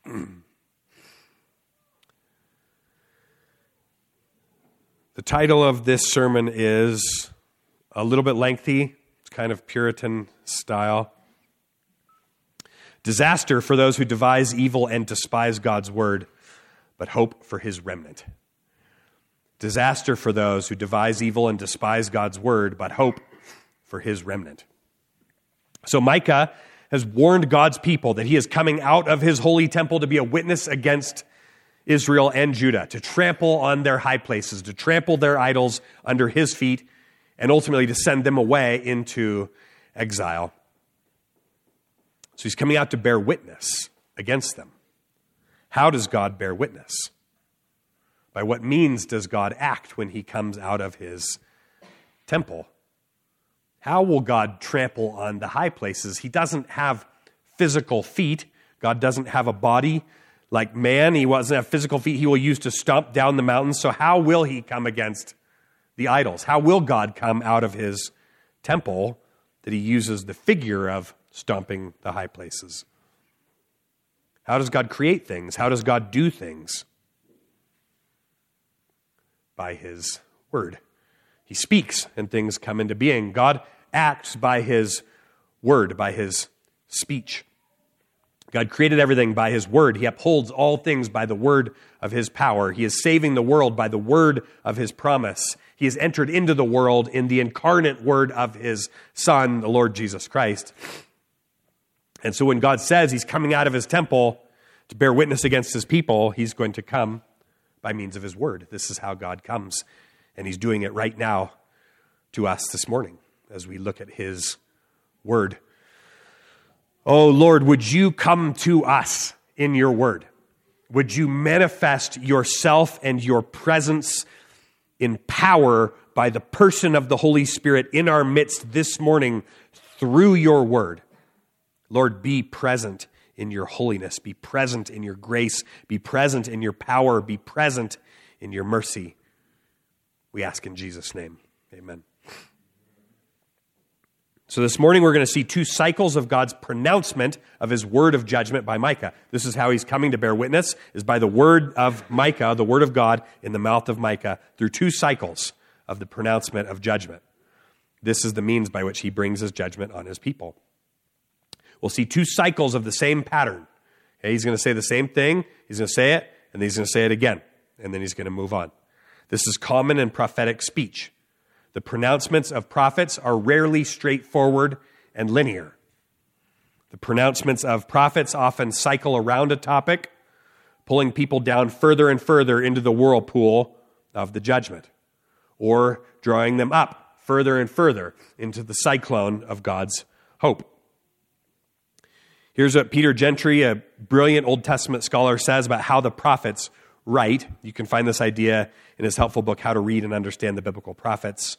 The title of this sermon is a little bit lengthy. It's kind of Puritan style. Disaster for those who devise evil and despise God's word, but hope for his remnant. Disaster for those who devise evil and despise God's word, but hope for his remnant. So Micah has warned God's people that he is coming out of his holy temple to be a witness against Israel and Judah, to trample on their high places, to trample their idols under his feet, and ultimately to send them away into exile. So he's coming out to bear witness against them. How does God bear witness? By what means does God act when he comes out of his temple? How will God trample on the high places? He doesn't have physical feet. God doesn't have a body like man. He doesn't have physical feet he will use to stomp down the mountains. So how will he come against the idols? How will God come out of his temple that he uses the figure of stomping the high places? How does God create things? How does God do things? By his word. He speaks and things come into being. God acts by his word, by his speech. God created everything by his word. He upholds all things by the word of his power. He is saving the world by the word of his promise. He has entered into the world in the incarnate word of his Son, the Lord Jesus Christ. And so when God says he's coming out of his temple to bear witness against his people, he's going to come by means of his word. This is how God comes. And he's doing it right now to us this morning as we look at his word. Oh Lord, would you come to us in your word? Would you manifest yourself and your presence in power by the person of the Holy Spirit in our midst this morning through your word? Lord, be present in your holiness, be present in your grace, be present in your power, be present in your mercy. We ask in Jesus' name, amen. So this morning we're going to see two cycles of God's pronouncement of his word of judgment by Micah. This is how he's coming to bear witness, is by the word of Micah, the word of God in the mouth of Micah, through two cycles of the pronouncement of judgment. This is the means by which he brings his judgment on his people. We'll see two cycles of the same pattern. Okay, he's going to say the same thing, he's going to say it, and then he's going to say it again, and then he's going to move on. This is common in prophetic speech. The pronouncements of prophets are rarely straightforward and linear. The pronouncements of prophets often cycle around a topic, pulling people down further and further into the whirlpool of the judgment, or drawing them up further and further into the cyclone of God's hope. Here's what Peter Gentry, a brilliant Old Testament scholar, says about how the prophets write. You can find this idea in his helpful book, How to Read and Understand the Biblical Prophets.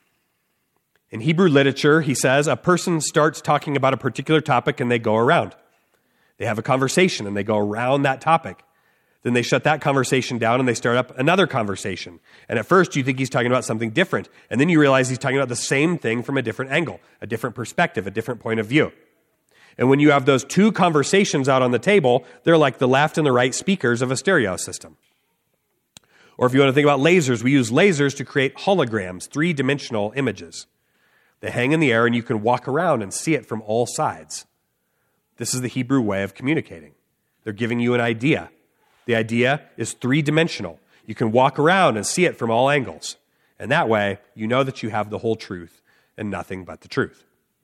In Hebrew literature, he says, a person starts talking about a particular topic and they go around. They have a conversation and they go around that topic. Then they shut that conversation down and they start up another conversation. And at first you think he's talking about something different. And then you realize he's talking about the same thing from a different angle, a different perspective, a different point of view. And when you have those two conversations out on the table, they're like the left and the right speakers of a stereo system. Or if you want to think about lasers, we use lasers to create holograms, three-dimensional images. They hang in the air and you can walk around and see it from all sides. This is the Hebrew way of communicating. They're giving you an idea. The idea is three-dimensional. You can walk around and see it from all angles. And that way, you know that you have the whole truth and nothing but the truth.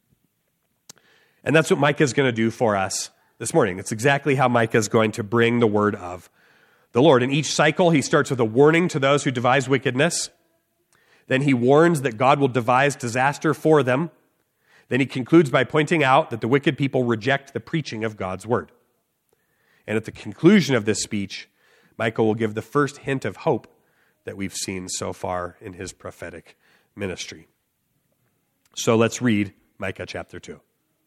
And that's what Micah is going to do for us this morning. It's exactly how Micah is going to bring the word of the Lord. In each cycle, he starts with a warning to those who devise wickedness. Then he warns that God will devise disaster for them. Then he concludes by pointing out that the wicked people reject the preaching of God's word. And at the conclusion of this speech, Micah will give the first hint of hope that we've seen so far in his prophetic ministry. So let's read Micah chapter 2.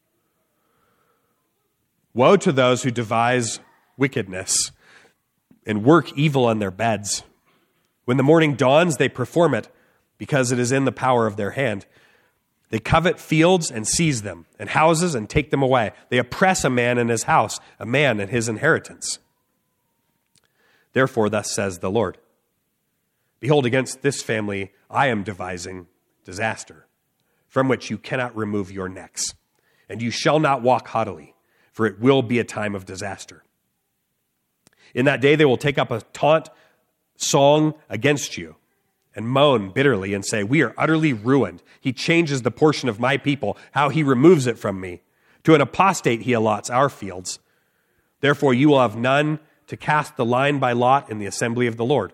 Woe to those who devise wickedness and work evil on their beds. When the morning dawns, they perform it, because it is in the power of their hand. They covet fields and seize them, and houses and take them away. They oppress a man in his house, a man in his inheritance. Therefore, thus says the Lord, behold, against this family I am devising disaster, from which you cannot remove your necks, and you shall not walk haughtily, for it will be a time of disaster. In that day they will take up a taunt song against you, and moan bitterly and say, we are utterly ruined. He changes the portion of my people, how he removes it from me. To an apostate he allots our fields. Therefore you will have none to cast the line by lot in the assembly of the Lord.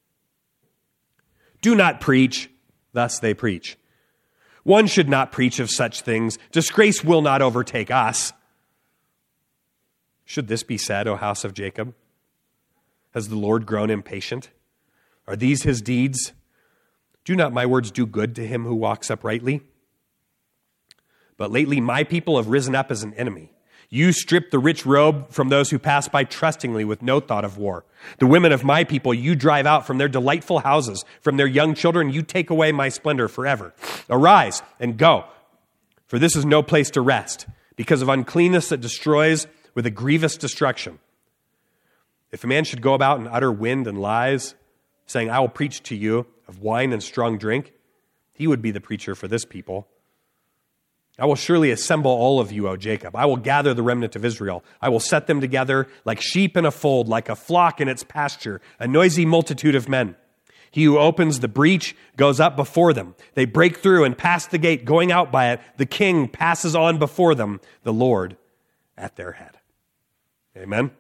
Do not preach, thus they preach. One should not preach of such things. Disgrace will not overtake us. Should this be said, O house of Jacob? Has the Lord grown impatient? Are these his deeds? Do not my words do good to him who walks uprightly? But lately my people have risen up as an enemy. You strip the rich robe from those who pass by trustingly with no thought of war. The women of my people you drive out from their delightful houses. From their young children you take away my splendor forever. Arise and go, for this is no place to rest, because of uncleanness that destroys with a grievous destruction. If a man should go about and utter wind and lies, saying, I will preach to you of wine and strong drink, he would be the preacher for this people. I will surely assemble all of you, O Jacob. I will gather the remnant of Israel. I will set them together like sheep in a fold, like a flock in its pasture, a noisy multitude of men. He who opens the breach goes up before them. They break through and pass the gate, going out by it. The king passes on before them, the Lord at their head. Amen.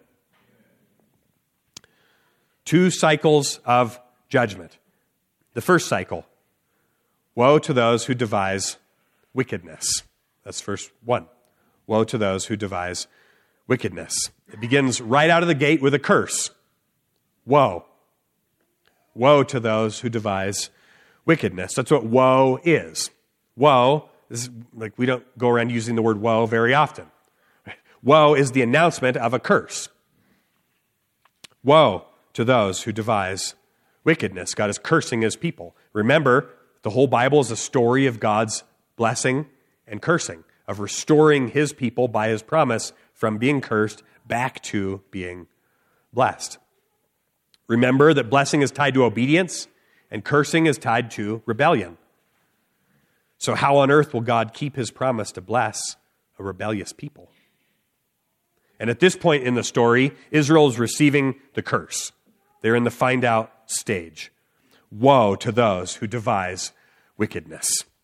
2 cycles of judgment. The first cycle, woe to those who devise wickedness. That's verse 1. Woe to those who devise wickedness. It begins right out of the gate with a curse. Woe. Woe to those who devise wickedness. That's what woe is. Woe is, like, we don't go around using the word woe very often. Woe is the announcement of a curse. Woe to those who devise wickedness. God is cursing his people. Remember, the whole Bible is a story of God's blessing and cursing, of restoring his people by his promise from being cursed back to being blessed. Remember that blessing is tied to obedience and cursing is tied to rebellion. So how on earth will God keep his promise to bless a rebellious people? And at this point in the story, Israel is receiving the curse. They're in the find out stage. Woe to those who devise wickedness.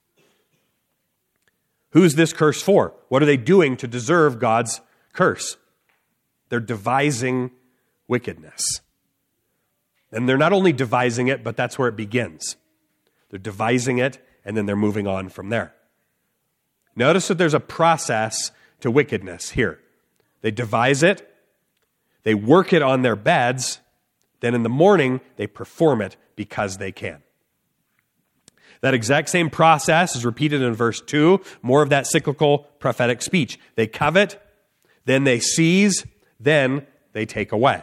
Who's this curse for? What are they doing to deserve God's curse? They're devising wickedness. And they're not only devising it, but that's where it begins. They're devising it, and then they're moving on from there. Notice that there's a process to wickedness here. They devise it, they work it on their beds, then in the morning, they perform it because they can. That exact same process is repeated in verse 2, more of that cyclical prophetic speech. They covet, then they seize, then they take away.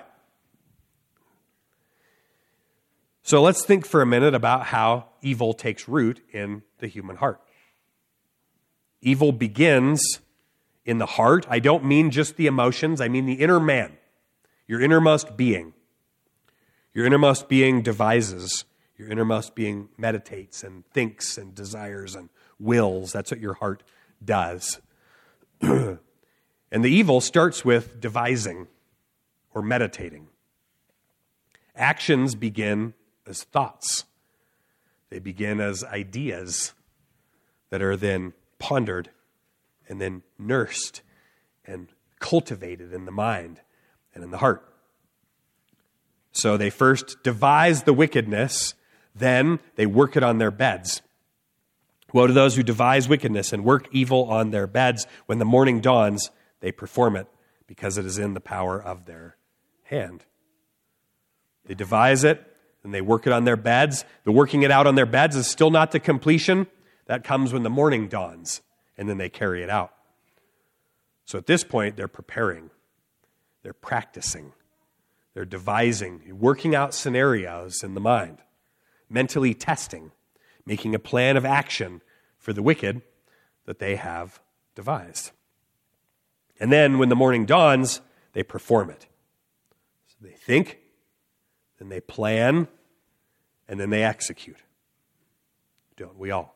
So let's think for a minute about how evil takes root in the human heart. Evil begins in the heart. I don't mean just the emotions, I mean the inner man, your innermost being. Your innermost being devises. Your innermost being meditates and thinks and desires and wills. That's what your heart does. And the evil starts with devising or meditating. Actions begin as thoughts. They begin as ideas that are then pondered and then nursed and cultivated in the mind and in the heart. So they first devise the wickedness, then they work it on their beds. Woe to those who devise wickedness and work evil on their beds. When the morning dawns, they perform it because it is in the power of their hand. They devise it and they work it on their beds. The working it out on their beds is still not the completion. That comes when the morning dawns, and then they carry it out. So at this point, they're preparing. They're practicing. They're devising, working out scenarios in the mind, mentally testing, making a plan of action for the wicked that they have devised. And then when the morning dawns, they perform it. So they think, then they plan, and then they execute. Don't we all?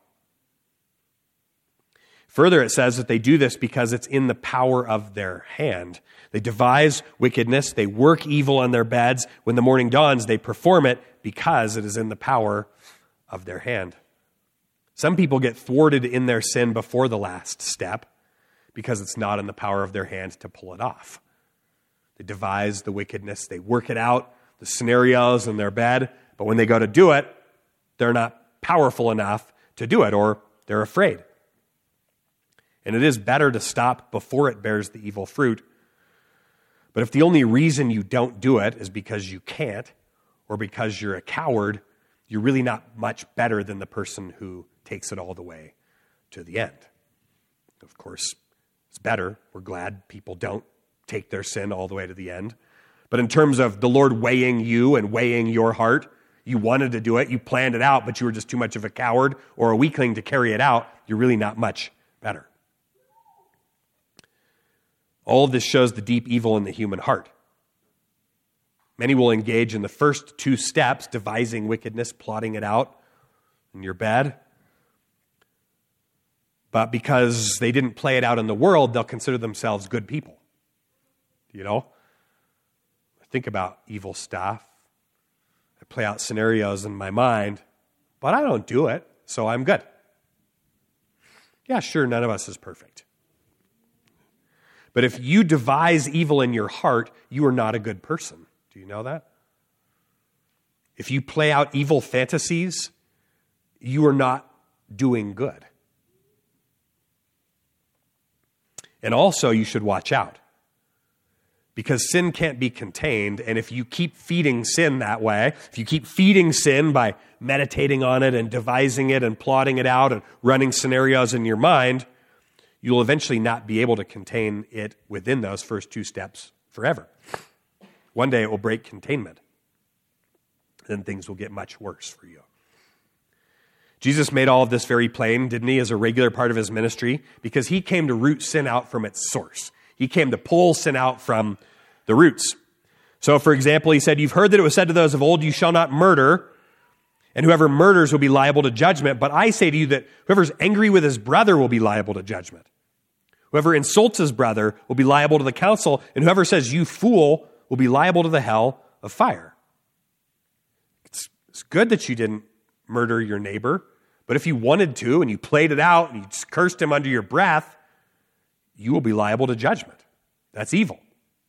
Further, it says that they do this because it's in the power of their hand. They devise wickedness, they work evil on their beds. When the morning dawns, they perform it because it is in the power of their hand. Some people get thwarted in their sin before the last step because it's not in the power of their hand to pull it off. They devise the wickedness, they work it out, the scenarios in their bed, but when they go to do it, they're not powerful enough to do it, or they're afraid. And it is better to stop before it bears the evil fruit. But if the only reason you don't do it is because you can't, or because you're a coward, you're really not much better than the person who takes it all the way to the end. Of course, it's better. We're glad people don't take their sin all the way to the end. But in terms of the Lord weighing you and weighing your heart, you wanted to do it, you planned it out, but you were just too much of a coward or a weakling to carry it out, you're really not much better. All of this shows the deep evil in the human heart. Many will engage in the first two steps, devising wickedness, plotting it out in your bed. But because they didn't play it out in the world, they'll consider themselves good people. You know? I think about evil stuff. I play out scenarios in my mind, but I don't do it, so I'm good. Yeah, sure, none of us is perfect. But if you devise evil in your heart, you are not a good person. Do you know that? If you play out evil fantasies, you are not doing good. And also, you should watch out. Because sin can't be contained, and if you keep feeding sin that way, if you keep feeding sin by meditating on it and devising it and plotting it out and running scenarios in your mind, you'll eventually not be able to contain it within those first two steps forever. One day it will break containment. Then things will get much worse for you. Jesus made all of this very plain, didn't he, as a regular part of his ministry, because he came to root sin out from its source. He came to pull sin out from the roots. So, for example, he said, "You've heard that it was said to those of old, 'You shall not murder,' and whoever murders will be liable to judgment. But I say to you that whoever's angry with his brother will be liable to judgment. Whoever insults his brother will be liable to the council, and whoever says, 'You fool,' will be liable to the hell of fire." It's good that you didn't murder your neighbor, but if you wanted to and you played it out and you just cursed him under your breath, you will be liable to judgment. That's evil.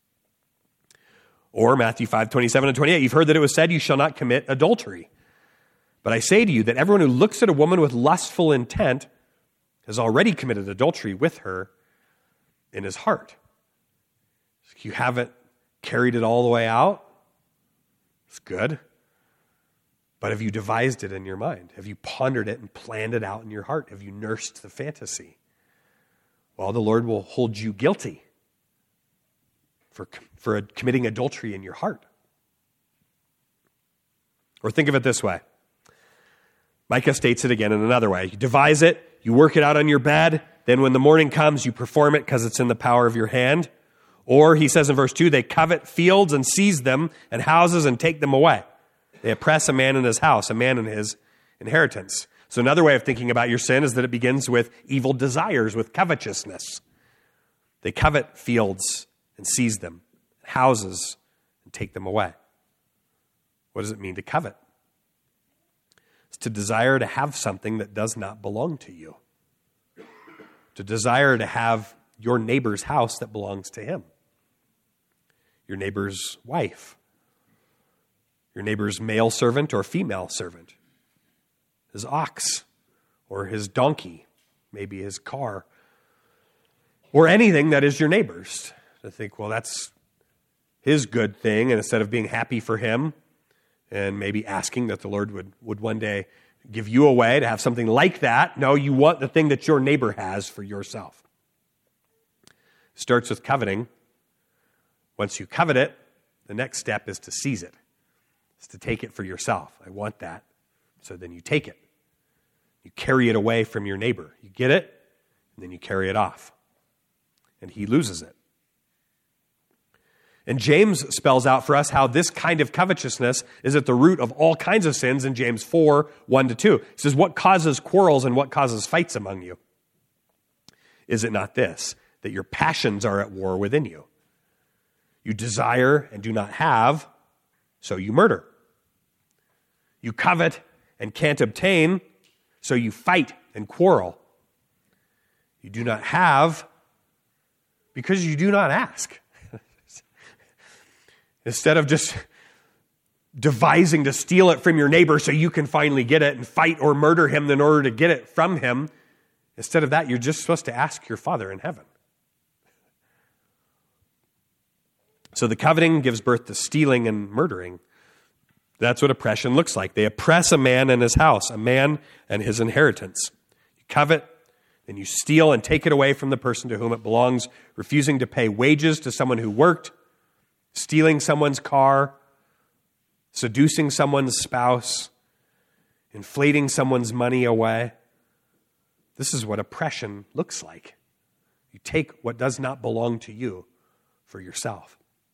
Or Matthew 5:27 and 28, "You've heard that it was said, 'You shall not commit adultery.' But I say to you that everyone who looks at a woman with lustful intent has already committed adultery with her in his heart." You haven't carried it all the way out. It's good. But have you devised it in your mind? Have you pondered it and planned it out in your heart? Have you nursed the fantasy? Well, the Lord will hold you guilty for committing adultery in your heart. Or think of it this way. Micah states it again in another way. You devise it, you work it out on your bed, then when the morning comes, you perform it because it's in the power of your hand. Or he says in verse 2, "They covet fields and seize them, and houses and take them away. They oppress a man in his house, a man in his inheritance." So another way of thinking about your sin is that it begins with evil desires, with covetousness. They covet fields and seize them, houses and take them away. What does it mean to covet? It's to desire to have something that does not belong to you. To desire to have your neighbor's house that belongs to him. Your neighbor's wife. Your neighbor's male servant or female servant. His ox or his donkey, maybe his car, or anything that is your neighbor's. To think, well, that's his good thing, and instead of being happy for him and maybe asking that the Lord would one day give you a way to have something like that, no, you want the thing that your neighbor has for yourself. It starts with coveting. Once you covet it, the next step is to seize it. It's to take it for yourself. I want that. So then you take it. You carry it away from your neighbor. You get it, And then you carry it off. And he loses it. And James spells out for us how this kind of covetousness is at the root of all kinds of sins in James 4, 1-2. He says, what causes quarrels and what causes fights among you? Is it not this, that your passions are at war within you? You desire and do not have, so you murder. You covet and can't obtain, so you fight and quarrel. You do not have because you do not ask. Instead of just devising to steal it from your neighbor so you can finally get it and fight or murder him in order to get it from him, instead of that, you're just supposed to ask your Father in heaven. So the coveting gives birth to stealing and murdering. That's what oppression looks like. They oppress a man and his house, a man and his inheritance. You covet, then you steal and take it away from the person to whom it belongs, refusing to pay wages to someone who worked, stealing someone's car, seducing someone's spouse, inflating someone's money away. This is what oppression looks like. You take what does not belong to you for yourself.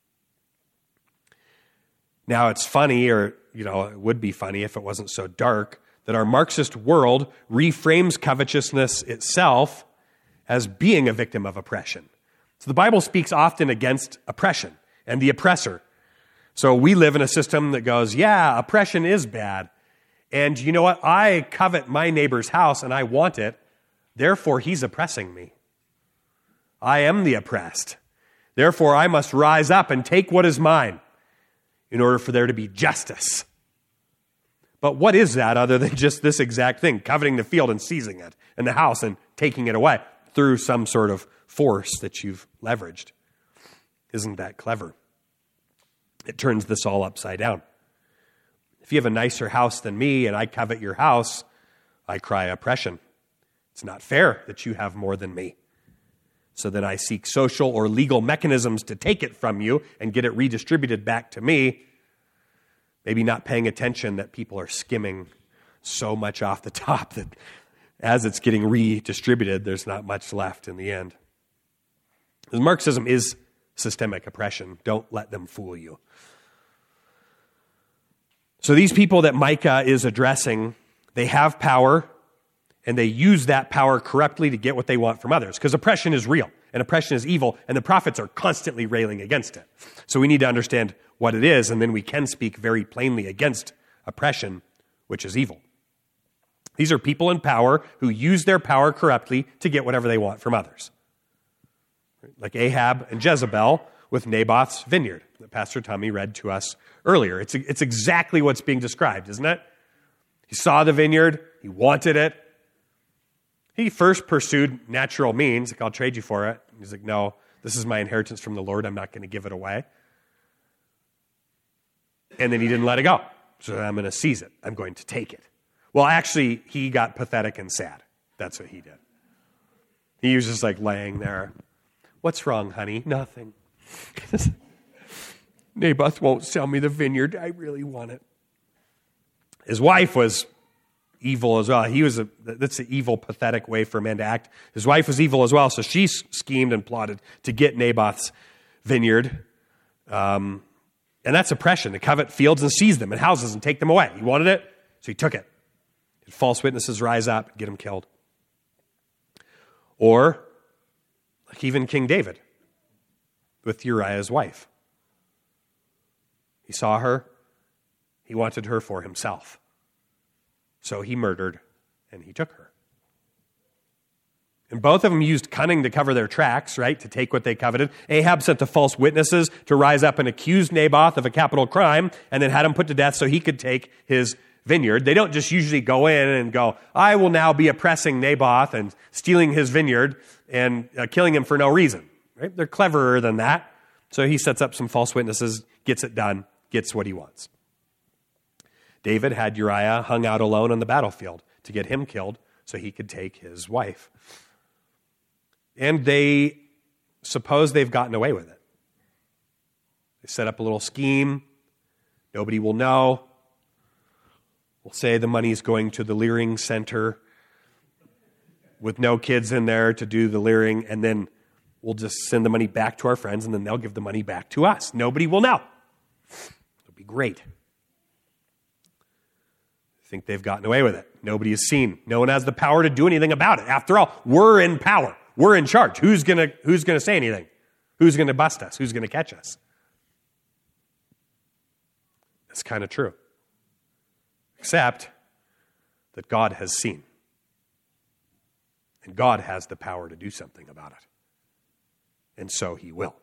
Now, it's funny, or, it would be funny if it wasn't so dark, that our Marxist world reframes covetousness itself as being a victim of oppression. So the Bible speaks often against oppression and the oppressor. So we live in a system that goes, yeah, oppression is bad. And you know what? I covet my neighbor's house and I want it. Therefore, he's oppressing me. I am the oppressed. Therefore, I must rise up and take what is mine in order for there to be justice. But what is that other than just this exact thing, coveting the field and seizing it, and the house and taking it away through some sort of force that you've leveraged? Isn't that clever? It turns this all upside down. If you have a nicer house than me and I covet your house, I cry oppression. It's not fair that you have more than me. So then I seek social or legal mechanisms to take it from you and get it redistributed back to me, maybe not paying attention that people are skimming so much off the top that as it's getting redistributed, there's not much left in the end. Because Marxism is systemic oppression. Don't let them fool you. So these people that Micah is addressing, they have power, and they use that power corruptly to get what they want from others. Because oppression is real, and oppression is evil, and the prophets are constantly railing against it. So we need to understand what it is, and then we can speak very plainly against oppression, which is evil. These are people in power who use their power corruptly to get whatever they want from others. Like Ahab and Jezebel with Naboth's vineyard that Pastor Tommy read to us earlier. It's exactly what's being described, isn't it? He saw the vineyard. He wanted it. He first pursued natural means, like, I'll trade you for it. He's like, no, this is my inheritance from the Lord. I'm not going to give it away. And then he didn't let it go. So I'm going to seize it. I'm going to take it. Well, actually, he got pathetic and sad. That's what he did. He was just like laying there. What's wrong, honey? Nothing. Naboth won't sell me the vineyard. I really want it. His wife was evil as well. That's an evil, pathetic way for a man to act. His wife was evil as well, so she schemed and plotted to get Naboth's vineyard. And that's oppression, to covet fields and seize them and houses and take them away. He wanted it, so he took it. False witnesses rise up and get him killed. Or, like even King David with Uriah's wife. He saw her. He wanted her for himself. So he murdered and he took her. And both of them used cunning to cover their tracks, right, to take what they coveted. Ahab sent the false witnesses to rise up and accuse Naboth of a capital crime and then had him put to death so he could take his vineyard. They don't just usually go in and go, I will now be oppressing Naboth and stealing his vineyard and killing him for no reason. Right? They're cleverer than that. So he sets up some false witnesses, gets it done, gets what he wants. David had Uriah hung out alone on the battlefield to get him killed so he could take his wife. And they suppose they've gotten away with it. They set up a little scheme. Nobody will know. We'll say the money is going to the Leering Center. with no kids in there to do the leering, and then we'll just send the money back to our friends, and then they'll give the money back to us. Nobody will know. It'll be great. I think they've gotten away with it. Nobody has seen. No one has the power to do anything about it. After all, we're in power. We're in charge. Who's gonna say anything? Who's going to bust us? Who's going to catch us? That's kind of true. Except that God has seen. And God has the power to do something about it. And so he will.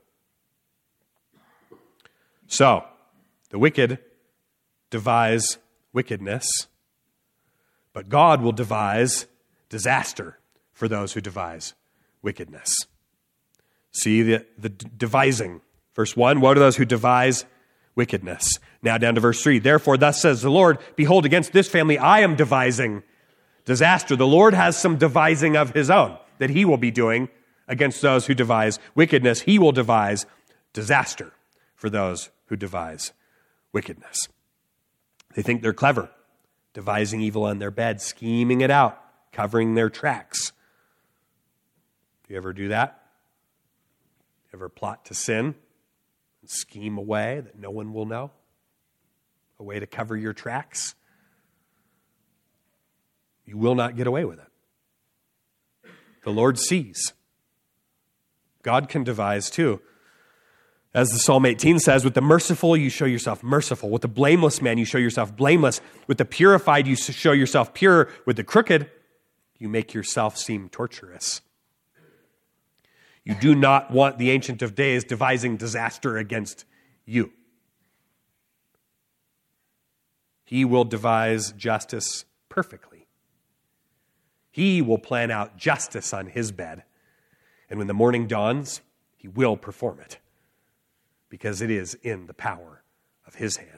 So, the wicked devise wickedness, but God will devise disaster for those who devise wickedness. See the devising. Verse 1, woe to those who devise wickedness. Now down to verse 3, therefore thus says the Lord, behold, against this family I am devising disaster. The Lord has some devising of his own that he will be doing against those who devise wickedness. He will devise disaster for those who devise wickedness. They think they're clever, devising evil on their bed, scheming it out, covering their tracks. Do you ever do that? Ever plot to sin and scheme a way that no one will know? A way to cover your tracks? You will not get away with it. The Lord sees. God can devise too. As the Psalm 18 says, with the merciful you show yourself merciful. With the blameless man you show yourself blameless. With the purified you show yourself pure. With the crooked you make yourself seem torturous. You do not want the Ancient of Days devising disaster against you. He will devise justice perfectly. He will plan out justice on his bed. And when the morning dawns, he will perform it, because it is in the power of his hand.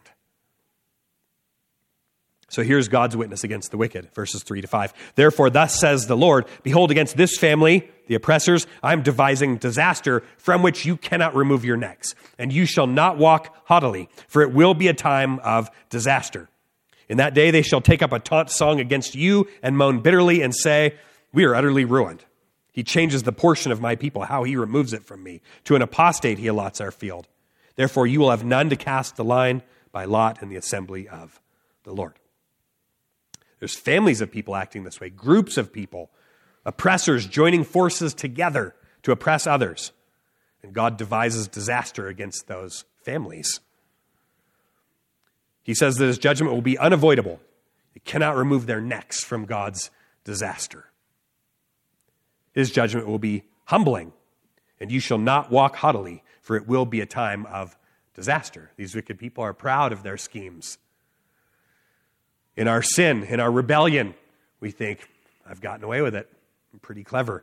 So here's God's witness against the wicked, verses 3 to 5. Therefore, thus says the Lord, behold, against this family, the oppressors, I'm devising disaster from which you cannot remove your necks, and you shall not walk haughtily, for it will be a time of disaster. In that day they shall take up a taunt song against you and moan bitterly and say, we are utterly ruined. He changes the portion of my people, how he removes it from me. To an apostate he allots our field. Therefore you will have none to cast the line by lot in the assembly of the Lord. There's families of people acting this way, groups of people, oppressors joining forces together to oppress others. And God devises disaster against those families. He says that his judgment will be unavoidable. It cannot remove their necks from God's disaster. His judgment will be humbling, and you shall not walk haughtily, for it will be a time of disaster. These wicked people are proud of their schemes. In our sin, in our rebellion, we think, I've gotten away with it. I'm pretty clever.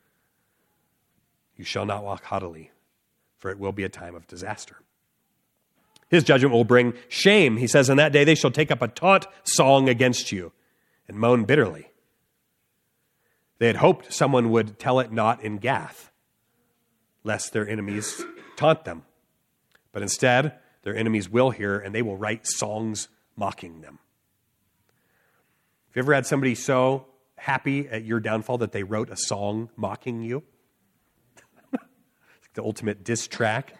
You shall not walk haughtily, for it will be a time of disaster. His judgment will bring shame. He says, in that day they shall take up a taunt song against you and moan bitterly. They had hoped someone would tell it not in Gath, lest their enemies taunt them. But instead, their enemies will hear, and they will write songs mocking them. Have you ever had somebody so happy at your downfall that they wrote a song mocking you? It's like the ultimate diss track.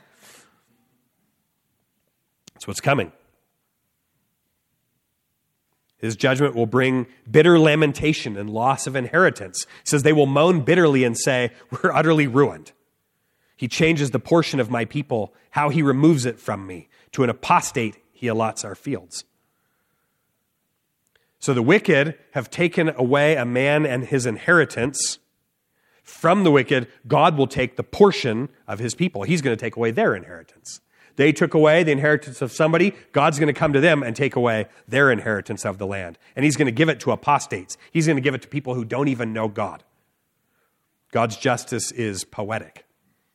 That's what's coming. His judgment will bring bitter lamentation and loss of inheritance. He says they will moan bitterly and say, we're utterly ruined. He changes the portion of my people, how he removes it from me. To an apostate he allots our fields. So the wicked have taken away a man and his inheritance. From the wicked, God will take the portion of his people. He's going to take away their inheritance. They took away the inheritance of somebody. God's going to come to them and take away their inheritance of the land. And he's going to give it to apostates. He's going to give it to people who don't even know God. God's justice is poetic.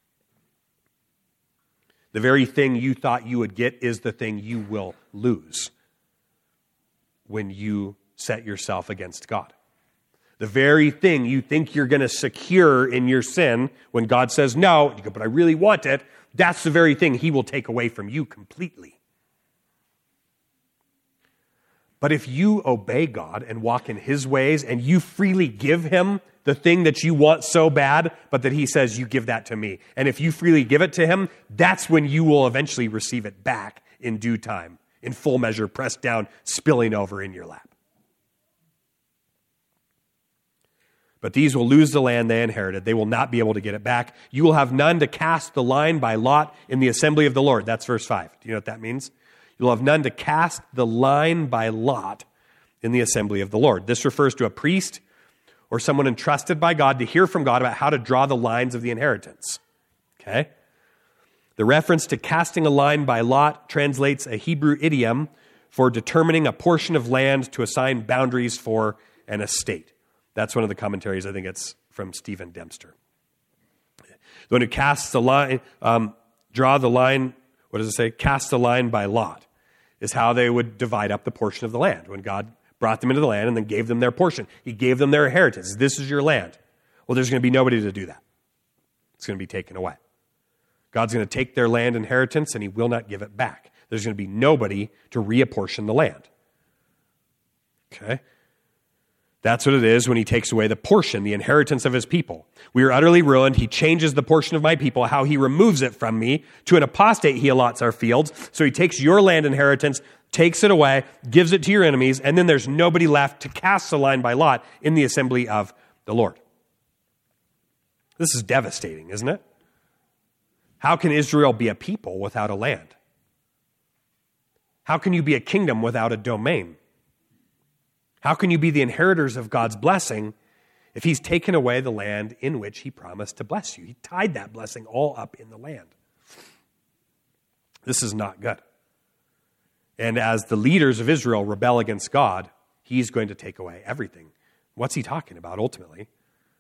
The very thing you thought you would get is the thing you will lose when you set yourself against God. The very thing you think you're going to secure in your sin, when God says no, you go, but I really want it, that's the very thing he will take away from you completely. But if you obey God and walk in his ways and you freely give him the thing that you want so bad, but that he says, you give that to me. And if you freely give it to him, that's when you will eventually receive it back in due time, in full measure, pressed down, spilling over in your lap. But these will lose the land they inherited. They will not be able to get it back. You will have none to cast the line by lot in the assembly of the Lord. That's verse 5. Do you know what that means? You'll have none to cast the line by lot in the assembly of the Lord. This refers to a priest or someone entrusted by God to hear from God about how to draw the lines of the inheritance. Okay? The reference to casting a line by lot translates a Hebrew idiom for determining a portion of land to assign boundaries for an estate. That's one of the commentaries. I think it's from Stephen Dempster. The one who casts the line, draw the line, what does it say? Cast the line by lot is how they would divide up the portion of the land. When God brought them into the land and then gave them their portion, he gave them their inheritance. This is your land. Well, there's going to be nobody to do that. It's going to be taken away. God's going to take their land inheritance and he will not give it back. There's going to be nobody to reapportion the land. Okay? That's what it is when he takes away the portion, the inheritance of his people. We are utterly ruined. He changes the portion of my people, how he removes it from me. To an apostate he allots our fields. So he takes your land inheritance, takes it away, gives it to your enemies, and then there's nobody left to cast the line by lot in the assembly of the Lord. This is devastating, isn't it? How can Israel be a people without a land? How can you be a kingdom without a domain? How can you be the inheritors of God's blessing if he's taken away the land in which he promised to bless you? He tied that blessing all up in the land. This is not good. And as the leaders of Israel rebel against God, he's going to take away everything. What's he talking about ultimately?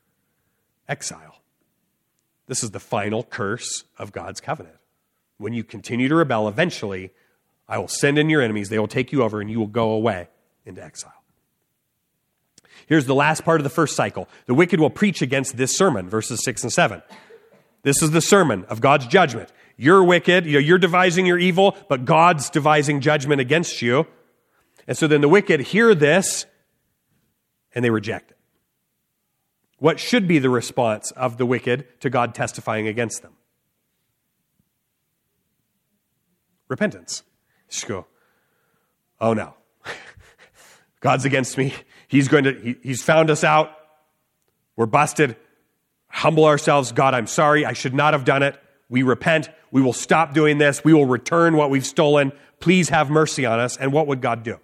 Exile. This is the final curse of God's covenant. When you continue to rebel, eventually, I will send in your enemies, they will take you over, and you will go away into exile. Here's the last part of the first cycle. The wicked will preach against this sermon, verses 6 and 7. This is the sermon of God's judgment. You're wicked, you're devising your evil, but God's devising judgment against you. And so then the wicked hear this, and they reject it. What should be the response of the wicked to God testifying against them? Repentance. Just go, oh no. God's against me. He's found us out. We're busted. Humble ourselves. God, I'm sorry. I should not have done it. We repent. We will stop doing this. We will return what we've stolen. Please have mercy on us. And what would God do?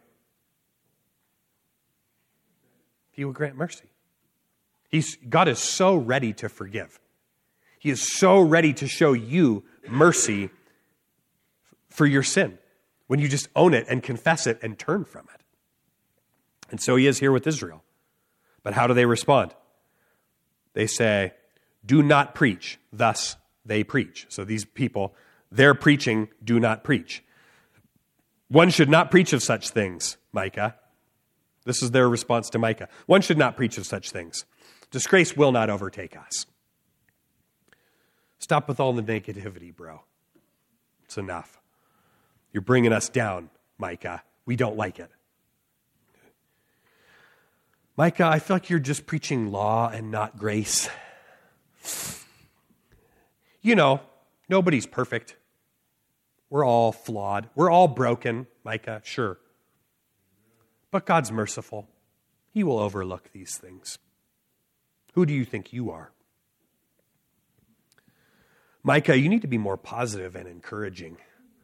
He would grant mercy. God is so ready to forgive. He is so ready to show you mercy for your sin when you just own it and confess it and turn from it. And so he is here with Israel. But how do they respond? They say, do not preach, thus they preach. So these people, they're preaching, do not preach. One should not preach of such things, Micah. This is their response to Micah. One should not preach of such things. Disgrace will not overtake us. Stop with all the negativity, bro. It's enough. You're bringing us down, Micah. We don't like it. Micah, I feel like you're just preaching law and not grace. You know, nobody's perfect. We're all flawed. We're all broken, Micah, sure. But God's merciful. He will overlook these things. Who do you think you are? Micah, you need to be more positive and encouraging.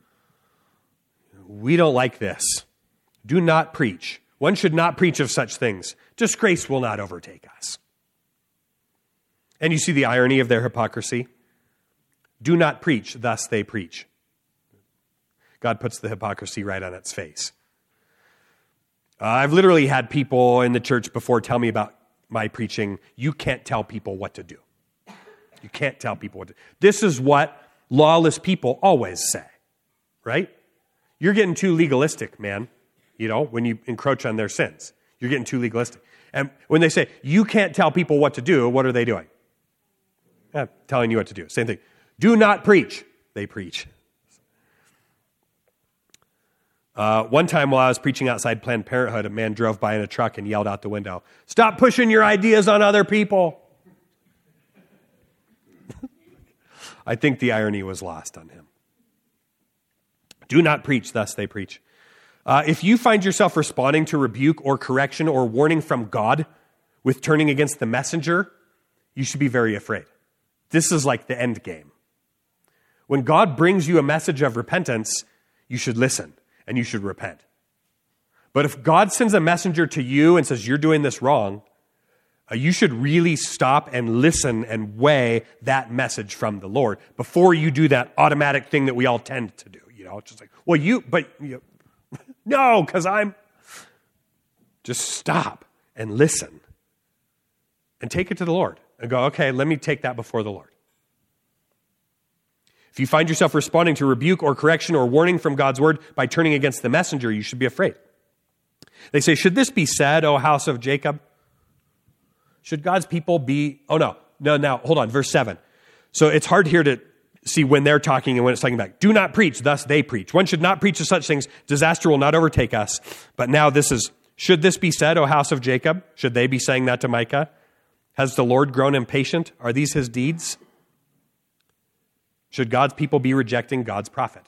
We don't like this. Do not preach. One should not preach of such things. Disgrace will not overtake us. And you see the irony of their hypocrisy? Do not preach, thus they preach. God puts the hypocrisy right on its face. I've literally had people in the church before tell me about my preaching. You can't tell people what to do. You can't tell people what to do. This is what lawless people always say, right? You're getting too legalistic, man. You know, when you encroach on their sins, you're getting too legalistic. And when they say, you can't tell people what to do, what are they doing? Telling you what to do. Same thing. Do not preach. They preach. One time while I was preaching outside Planned Parenthood, a man drove by in a truck and yelled out the window, "Stop pushing your ideas on other people." I think the irony was lost on him. Do not preach, thus they preach. If you find yourself responding to rebuke or correction or warning from God with turning against the messenger, you should be very afraid. This is like the end game. When God brings you a message of repentance, you should listen and you should repent. But if God sends a messenger to you and says, "You're doing this wrong," you should really stop and listen and weigh that message from the Lord before you do that automatic thing that we all tend to do. It's just like, no, because just stop and listen and take it to the Lord and go, "Okay, let me take that before the Lord." If you find yourself responding to rebuke or correction or warning from God's word by turning against the messenger, you should be afraid. They say, "Should this be said, O house of Jacob?" Should God's people be... No, hold on, verse 7. So it's hard here to see when they're talking and when it's talking about, "Do not preach, thus they preach. One should not preach of such things. Disaster will not overtake us." But now this is, "Should this be said, O house of Jacob?" Should they be saying that to Micah? "Has the Lord grown impatient? Are these his deeds?" Should God's people be rejecting God's prophet?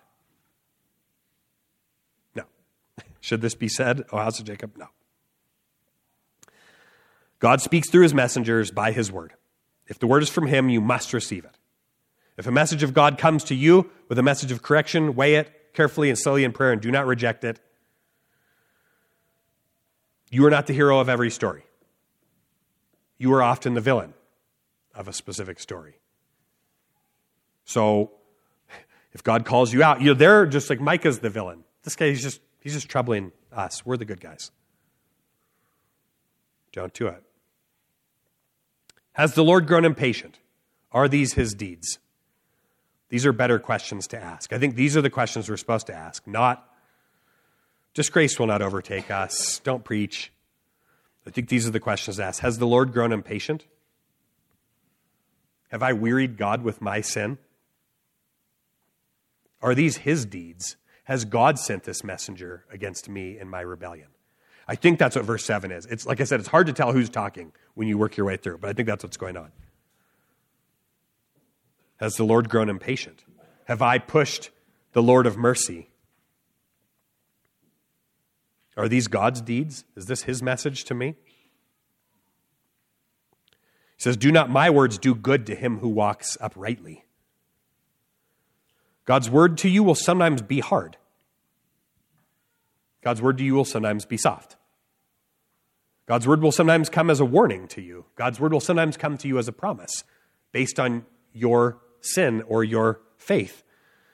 No. Should this be said, O house of Jacob? No. God speaks through his messengers by his word. If the word is from him, you must receive it. If a message of God comes to you with a message of correction, weigh it carefully and slowly in prayer and do not reject it. You are not the hero of every story. You are often the villain of a specific story. So if God calls you out, they're just like, Micah's the villain. This guy, he's just troubling us. We're the good guys. Don't do it. Has the Lord grown impatient? Are these his deeds? These are better questions to ask. I think these are the questions we're supposed to ask, not disgrace will not overtake us. Don't preach. I think these are the questions to ask. Has the Lord grown impatient? Have I wearied God with my sin? Are these his deeds? Has God sent this messenger against me in my rebellion? I think that's what verse 7 is. It's like I said, it's hard to tell who's talking when you work your way through, but I think that's what's going on. Has the Lord grown impatient? Have I pushed the Lord of mercy? Are these God's deeds? Is this his message to me? He says, "Do not my words do good to him who walks uprightly?" God's word to you will sometimes be hard. God's word to you will sometimes be soft. God's word will sometimes come as a warning to you. God's word will sometimes come to you as a promise based on your sin or your faith.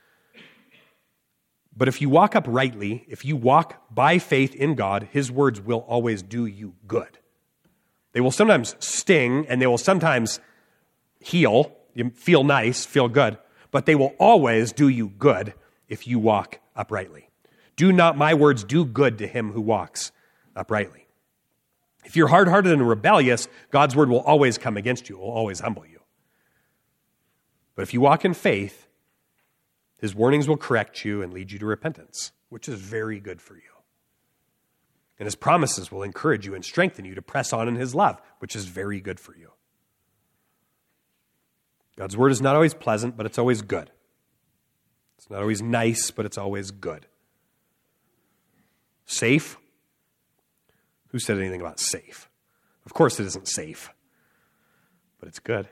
But if you walk uprightly, if you walk by faith in God, his words will always do you good. They will sometimes sting and they will sometimes heal. You feel nice, feel good, but they will always do you good if you walk uprightly. Do not my words do good to him who walks uprightly? If you're hard-hearted and rebellious, God's word will always come against you. It will always humble you. But if you walk in faith, his warnings will correct you and lead you to repentance, which is very good for you. And his promises will encourage you and strengthen you to press on in his love, which is very good for you. God's word is not always pleasant, but it's always good. It's not always nice, but it's always good. Safe? Who said anything about safe? Of course it isn't safe, but it's good.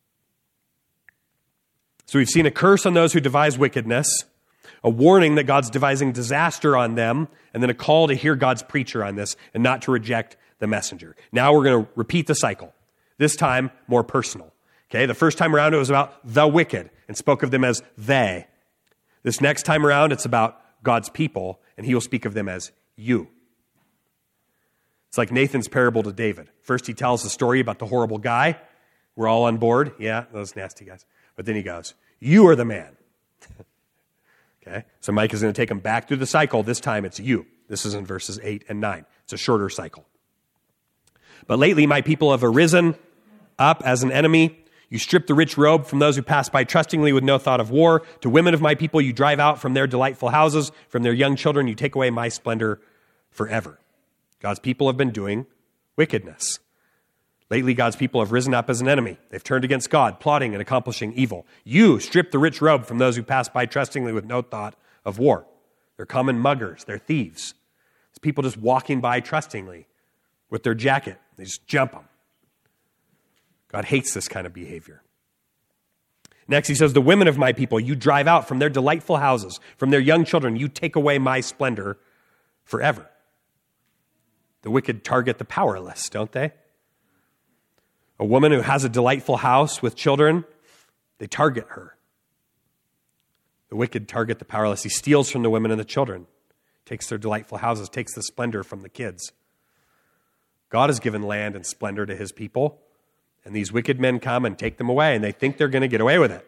So we've seen a curse on those who devise wickedness, a warning that God's devising disaster on them, and then a call to hear God's preacher on this and not to reject the messenger. Now we're going to repeat the cycle, this time more personal. Okay, the first time around it was about the wicked and spoke of them as they. This next time around it's about God's people, and he will speak of them as you. It's like Nathan's parable to David. First he tells the story about the horrible guy. We're all on board. Yeah, those nasty guys. But then he goes, you are the man. Okay, so Mike is going to take him back through the cycle. This time it's you. This is in verses 8 and 9. It's a shorter cycle. But lately my people have arisen up as an enemy. You strip the rich robe from those who pass by trustingly with no thought of war. To women of my people you drive out from their delightful houses. From their young children you take away my splendor forever. God's people have been doing wickedness. Lately, God's people have risen up as an enemy. They've turned against God, plotting and accomplishing evil. You strip the rich robe from those who pass by trustingly with no thought of war. They're common muggers. They're thieves. It's people just walking by trustingly with their jacket. They just jump them. God hates this kind of behavior. Next, he says, the women of my people you drive out from their delightful houses. From their young children you take away my splendor forever. The wicked target the powerless, don't they? A woman who has a delightful house with children, they target her. The wicked target the powerless. He steals from the women and the children, takes their delightful houses, takes the splendor from the kids. God has given land and splendor to his people, and these wicked men come and take them away, and they think they're going to get away with it.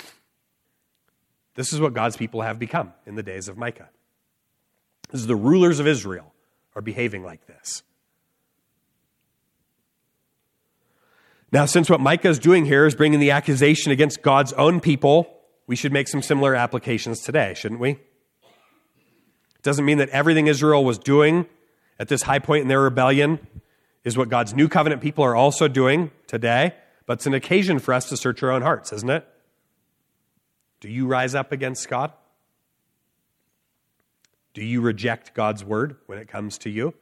This is what God's people have become in the days of Micah. This is the rulers of Israel are behaving like this. Now, since what Micah is doing here is bringing the accusation against God's own people, we should make some similar applications today, shouldn't we? It doesn't mean that everything Israel was doing at this high point in their rebellion is what God's new covenant people are also doing today, but it's an occasion for us to search our own hearts, isn't it? Do you rise up against God? Do you reject God's word when it comes to you?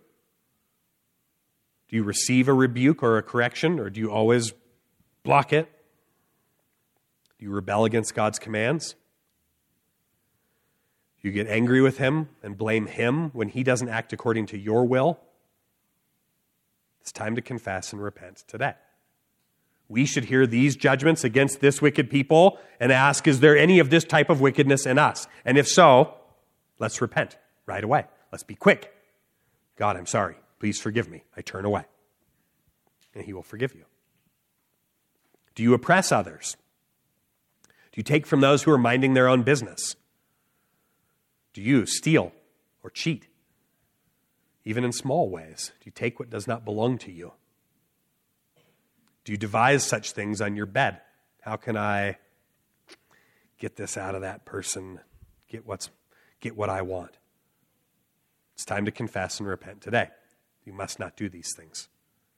Do you receive a rebuke or a correction, or do you always block it? Do you rebel against God's commands? Do you get angry with him and blame him when he doesn't act according to your will? It's time to confess and repent today. We should hear these judgments against this wicked people and ask, is there any of this type of wickedness in us? And if so, let's repent right away. Let's be quick. God, I'm sorry. Please forgive me. I turn away. And he will forgive you. Do you oppress others? Do you take from those who are minding their own business? Do you steal or cheat? Even in small ways, do you take what does not belong to you? Do you devise such things on your bed? How can I get this out of that person? Get what I want? It's time to confess and repent today. You must not do these things.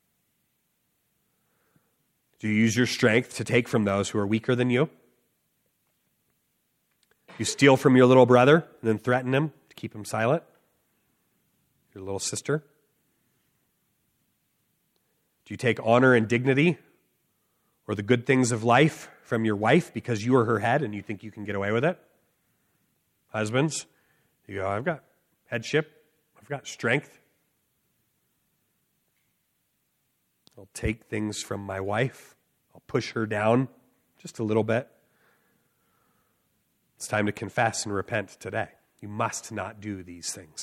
Do you use your strength to take from those who are weaker than you? You steal from your little brother and then threaten him to keep him silent? Your little sister? Do you take honor and dignity or the good things of life from your wife because you are her head and you think you can get away with it? Husbands, you go, I've got headship, I've got strength. I'll take things from my wife. I'll push her down just a little bit. It's time to confess and repent today. You must not do these things.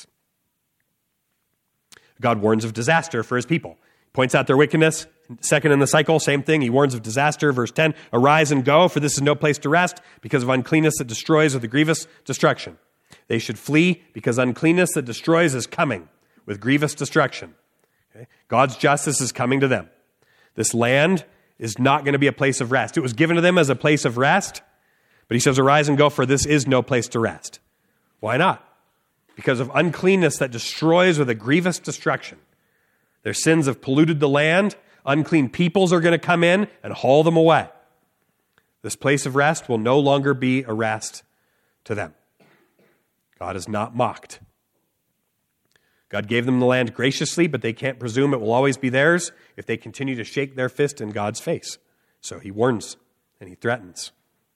God warns of disaster for his people. He points out their wickedness. Second in the cycle, same thing. He warns of disaster. Verse 10, arise and go, for this is no place to rest, because of uncleanness that destroys with a grievous destruction. They should flee, because uncleanness that destroys is coming with grievous destruction. Okay? God's justice is coming to them. This land is not going to be a place of rest. It was given to them as a place of rest, but he says, arise and go, for this is no place to rest. Why not? Because of uncleanness that destroys with a grievous destruction. Their sins have polluted the land. Unclean peoples are going to come in and haul them away. This place of rest will no longer be a rest to them. God is not mocked. God gave them the land graciously, but they can't presume it will always be theirs if they continue to shake their fist in God's face. So he warns and he threatens.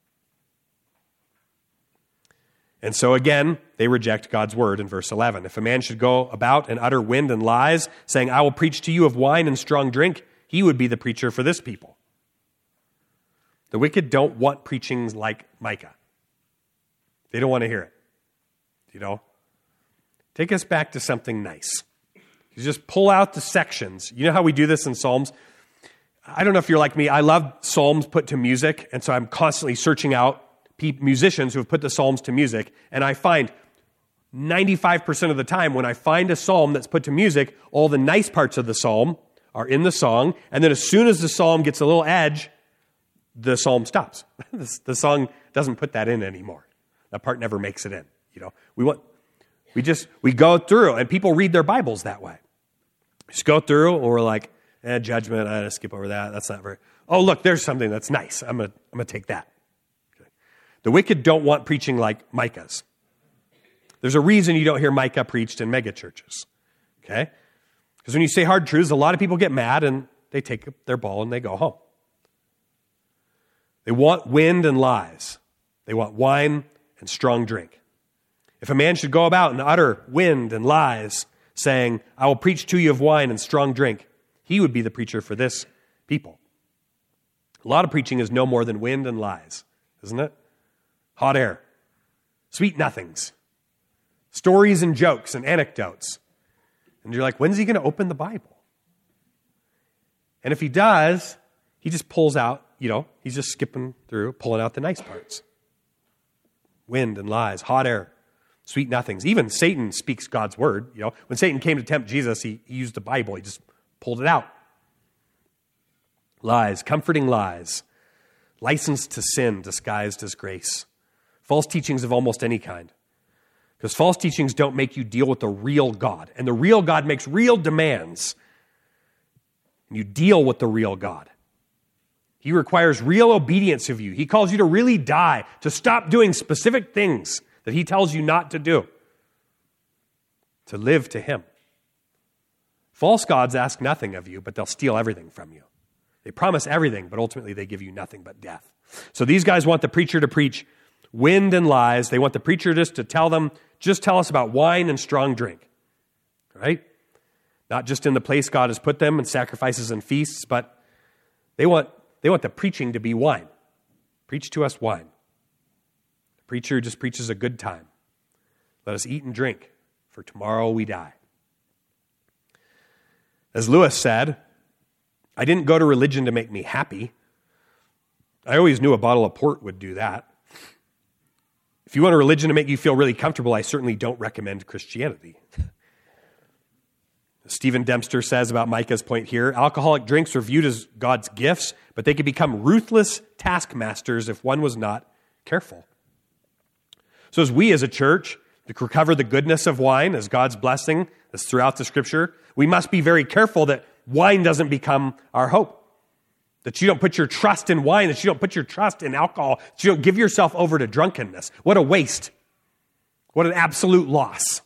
And so again, they reject God's word in verse 11. If a man should go about and utter wind and lies, saying, I will preach to you of wine and strong drink, he would be the preacher for this people. The wicked don't want preachings like Micah. They don't want to hear it. You know? Take us back to something nice. You just pull out the sections. You know how we do this in Psalms? I don't know if you're like me. I love Psalms put to music, and so I'm constantly searching out musicians who have put the Psalms to music, and I find 95% of the time when I find a psalm that's put to music, all the nice parts of the psalm are in the song, and then as soon as the psalm gets a little edge, the psalm stops. The song doesn't put that in anymore. That part never makes it in. We go through, and people read their Bibles that way. Just go through, and we're like, judgment, I'm going to skip over that. That's not very, oh, look, there's something that's nice. I'm going to take that. Okay. The wicked don't want preaching like Micah's. There's a reason you don't hear Micah preached in mega churches. Okay? Because when you say hard truths, a lot of people get mad and they take their ball and they go home. They want wind and lies. They want wine and strong drink. If a man should go about and utter wind and lies, saying, I will preach to you of wine and strong drink, he would be the preacher for this people. A lot of preaching is no more than wind and lies, isn't it? Hot air, sweet nothings, stories and jokes and anecdotes. And you're like, when's he going to open the Bible? And if he does, he just pulls out, he's just skipping through, pulling out the nice parts. Wind and lies, hot air, sweet nothings. Even Satan speaks God's word. When Satan came to tempt Jesus, he used the Bible. He just pulled it out. Lies, comforting lies, license to sin disguised as grace. False teachings of almost any kind. Because false teachings don't make you deal with the real God. And the real God makes real demands. And you deal with the real God. He requires real obedience of you. He calls you to really die, to stop doing specific things that he tells you not to do, to live to him. False gods ask nothing of you, but they'll steal everything from you. They promise everything, but ultimately they give you nothing but death. So these guys want the preacher to preach wind and lies. They want the preacher just to tell us about wine and strong drink, right? Not just in the place God has put them in sacrifices and feasts, but they want the preaching to be wine. Preach to us wine. The preacher just preaches a good time. Let us eat and drink, for tomorrow we die. As Lewis said, I didn't go to religion to make me happy. I always knew a bottle of port would do that. If you want a religion to make you feel really comfortable, I certainly don't recommend Christianity. Stephen Dempster says about Micah's point here, alcoholic drinks are viewed as God's gifts, but they could become ruthless taskmasters if one was not careful. So as we as a church recover the goodness of wine as God's blessing that's throughout the Scripture, we must be very careful that wine doesn't become our hope. That you don't put your trust in wine, that you don't put your trust in alcohol, that you don't give yourself over to drunkenness. What a waste. What an absolute loss.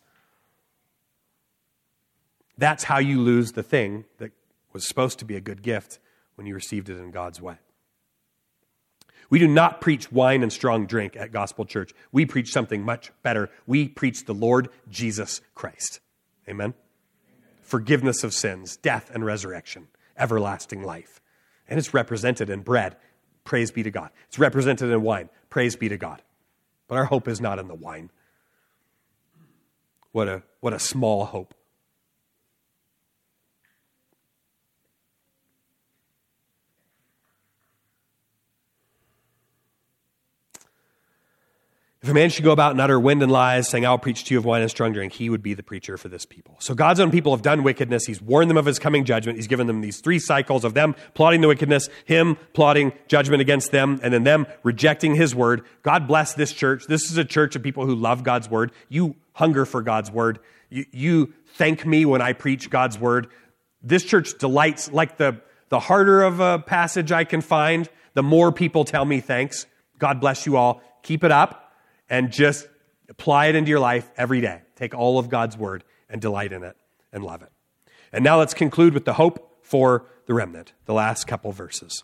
That's how you lose the thing that was supposed to be a good gift when you received it in God's way. We do not preach wine and strong drink at Gospel Church. We preach something much better. We preach the Lord Jesus Christ. Amen? Forgiveness of sins, death and resurrection, everlasting life. And it's represented in bread. Praise be to God. It's represented in wine. Praise be to God. But our hope is not in the wine. What a small hope. If a man should go about and utter wind and lies, saying, I'll preach to you of wine and strong drink, he would be the preacher for this people. So God's own people have done wickedness. He's warned them of his coming judgment. He's given them these 3 cycles of them plotting the wickedness, him plotting judgment against them, and then them rejecting his word. God bless this church. This is a church of people who love God's word. You hunger for God's word. You thank me when I preach God's word. This church delights, like the harder of a passage I can find, the more people tell me thanks. God bless you all. Keep it up. And just apply it into your life every day. Take all of God's word and delight in it and love it. And now let's conclude with the hope for the remnant, the last couple verses.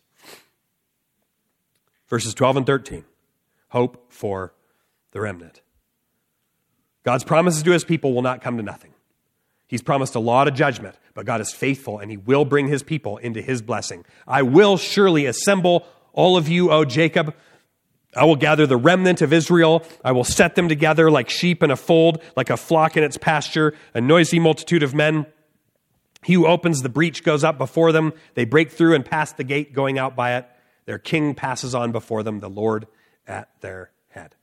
Verses 12 and 13. Hope for the remnant. God's promises to his people will not come to nothing. He's promised a lot of judgment, but God is faithful and he will bring his people into his blessing. I will surely assemble all of you, O Jacob. I will gather the remnant of Israel. I will set them together like sheep in a fold, like a flock in its pasture, a noisy multitude of men. He who opens the breach goes up before them. They break through and pass the gate going out by it. Their king passes on before them, the Lord at their head.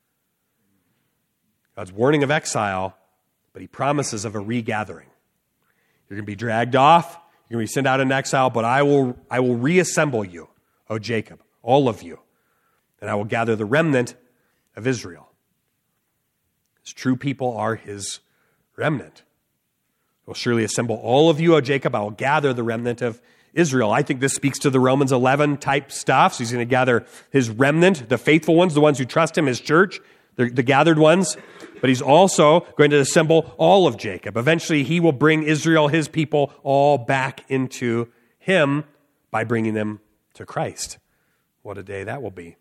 God's warning of exile, but he promises of a regathering. You're going to be dragged off. You're going to be sent out in exile, but I will reassemble you, O Jacob. all of you, and I will gather the remnant of Israel. His true people are his remnant. I will surely assemble all of you, O Jacob. I will gather the remnant of Israel. I think this speaks to the Romans 11 type stuff. So he's going to gather his remnant, the faithful ones, the ones who trust him, his church, the gathered ones. But he's also going to assemble all of Jacob. Eventually, he will bring Israel, his people, all back into him by bringing them to Christ. What a day that will be.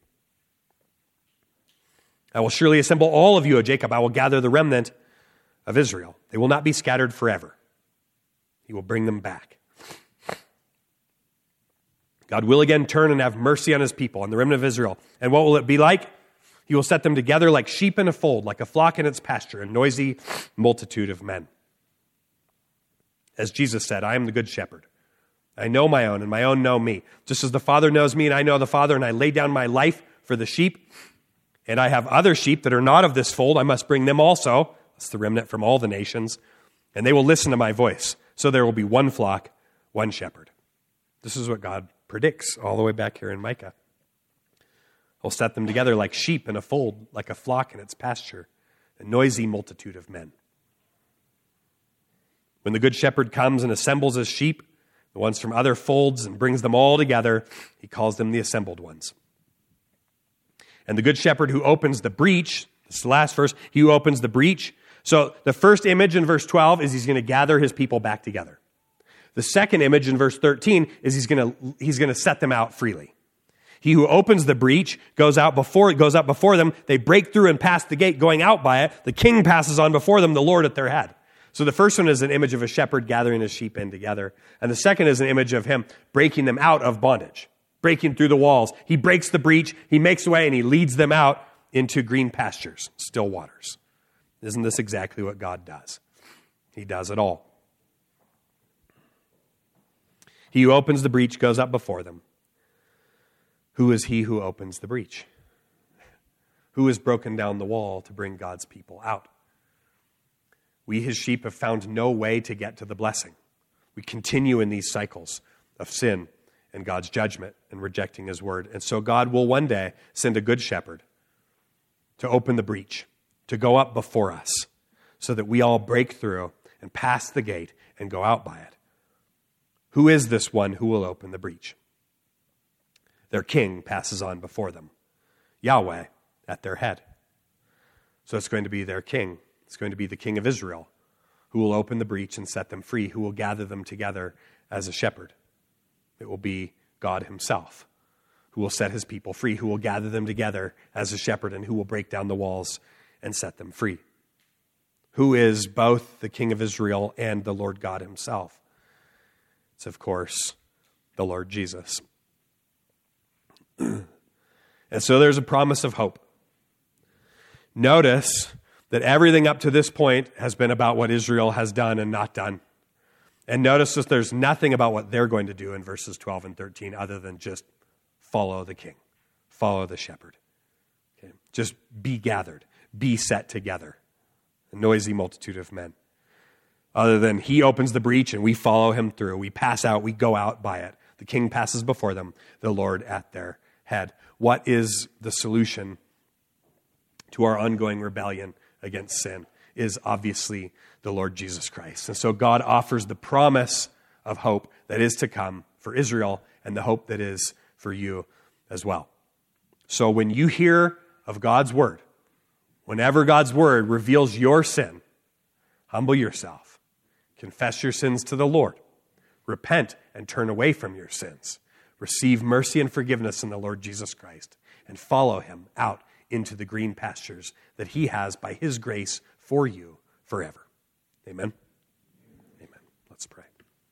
I will surely assemble all of you, O Jacob. I will gather the remnant of Israel. They will not be scattered forever. He will bring them back. God will again turn and have mercy on his people, on the remnant of Israel. And what will it be like? He will set them together like sheep in a fold, like a flock in its pasture, a noisy multitude of men. As Jesus said, I am the good shepherd. I know my own, and my own know me. Just as the Father knows me, and I know the Father, and I lay down my life for the sheep. And I have other sheep that are not of this fold. I must bring them also. That's the remnant from all the nations. And they will listen to my voice. So there will be one flock, one shepherd. This is what God predicts all the way back here in Micah. He'll set them together like sheep in a fold, like a flock in its pasture, a noisy multitude of men. When the good shepherd comes and assembles his sheep, the ones from other folds, and brings them all together, he calls them the assembled ones. And the good shepherd who opens the breach, this is the last verse, he who opens the breach. So the first image in verse 12 is he's going to gather his people back together. The second image in verse 13 is he's going to set them out freely. He who opens the breach goes up before them. They break through and pass the gate, going out by it. The king passes on before them, the Lord at their head. So the first one is an image of a shepherd gathering his sheep in together. And the second is an image of him breaking them out of bondage, breaking through the walls. He breaks the breach, he makes the way, and he leads them out into green pastures, still waters. Isn't this exactly what God does? He does it all. He who opens the breach goes up before them. Who is he who opens the breach? Who has broken down the wall to bring God's people out? We, his sheep, have found no way to get to the blessing. We continue in these cycles of sin and God's judgment and rejecting his word. And so God will one day send a good shepherd to open the breach, to go up before us, so that we all break through and pass the gate and go out by it. Who is this one who will open the breach? Their king passes on before them, Yahweh at their head. So it's going to be their king. It's going to be the king of Israel who will open the breach and set them free, who will gather them together as a shepherd. It will be God himself who will set his people free, who will gather them together as a shepherd, and who will break down the walls and set them free. Who is both the king of Israel and the Lord God himself? It's, of course, the Lord Jesus. And so there's a promise of hope. Notice that everything up to this point has been about what Israel has done and not done. And notice that there's nothing about what they're going to do in verses 12 and 13 other than just follow the king, follow the shepherd. Okay? Just be gathered, be set together. A noisy multitude of men. Other than he opens the breach and we follow him through. We pass out, we go out by it. The king passes before them, the Lord at their head. What is the solution to our ongoing rebellion against sin? Is obviously the Lord Jesus Christ. And so God offers the promise of hope that is to come for Israel and the hope that is for you as well. So when you hear of God's word, whenever God's word reveals your sin, humble yourself, confess your sins to the Lord, repent and turn away from your sins, receive mercy and forgiveness in the Lord Jesus Christ, and follow him out into the green pastures that he has by his grace for you forever. Amen? Amen. Let's pray.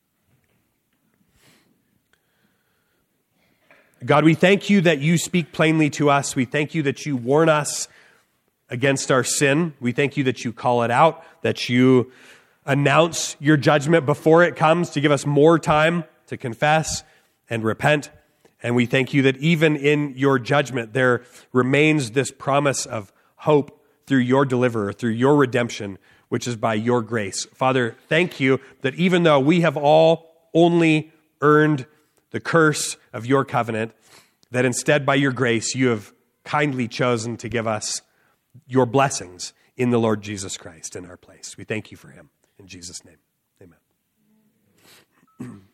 God, we thank you that you speak plainly to us. We thank you that you warn us against our sin. We thank you that you call it out, that you announce your judgment before it comes to give us more time to confess and repent. And we thank you that even in your judgment, there remains this promise of hope through your deliverer, through your redemption, which is by your grace. Father, thank you that even though we have all only earned the curse of your covenant, that instead, by your grace, you have kindly chosen to give us your blessings in the Lord Jesus Christ in our place. We thank you for him. In Jesus' name, amen.